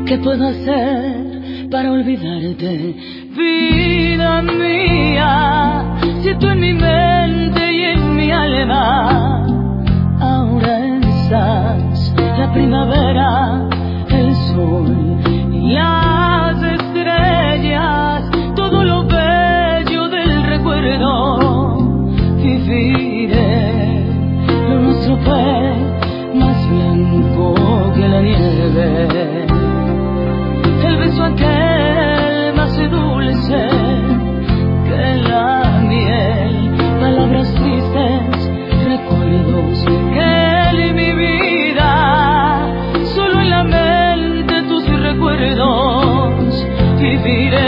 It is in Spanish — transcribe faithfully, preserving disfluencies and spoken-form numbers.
¿Qué puedo hacer para olvidarte, vida mía? Si tú en mi mente y en mi alma ahora estás, la primavera, el sol y las estrellas, todo lo bello del recuerdo. Viviré, lo nuestro fue más blanco que la nieve, el beso aquel más dulce que la miel, palabras tristes, recuerdos que en mi vida, solo en la mente tus recuerdos viviré.